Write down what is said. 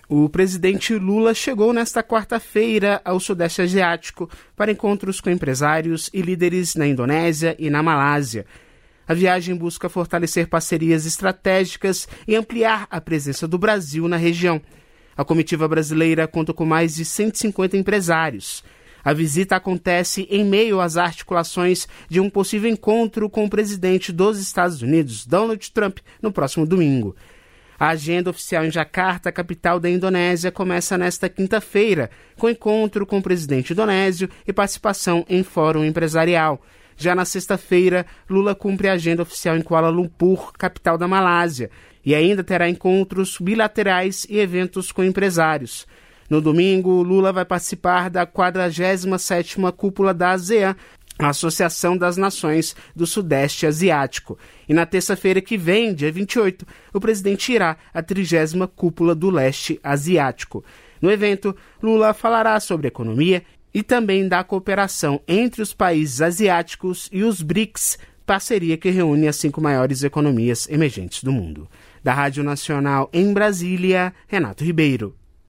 O presidente Lula chegou nesta quarta-feira ao Sudeste Asiático para encontros com empresários e líderes na Indonésia e na Malásia. A viagem busca fortalecer parcerias estratégicas e ampliar a presença do Brasil na região. A comitiva brasileira conta com mais de 150 empresários. A visita acontece em meio às articulações de um possível encontro com o presidente dos Estados Unidos, Donald Trump, no próximo domingo. A agenda oficial em Jakarta, capital da Indonésia, começa nesta quinta-feira, com encontro com o presidente indonésio e participação em fórum empresarial. Já na sexta-feira, Lula cumpre a agenda oficial em Kuala Lumpur, capital da Malásia, e ainda terá encontros bilaterais e eventos com empresários. No domingo, Lula vai participar da 47ª Cúpula da ASEAN, a Associação das Nações do Sudeste Asiático. E na terça-feira que vem, dia 28, o presidente irá à 30ª Cúpula do Leste Asiático. No evento, Lula falará sobre economia e também da cooperação entre os países asiáticos e os BRICS, parceria que reúne as 5 maiores economias emergentes do mundo. Da Rádio Nacional em Brasília, Renato Ribeiro.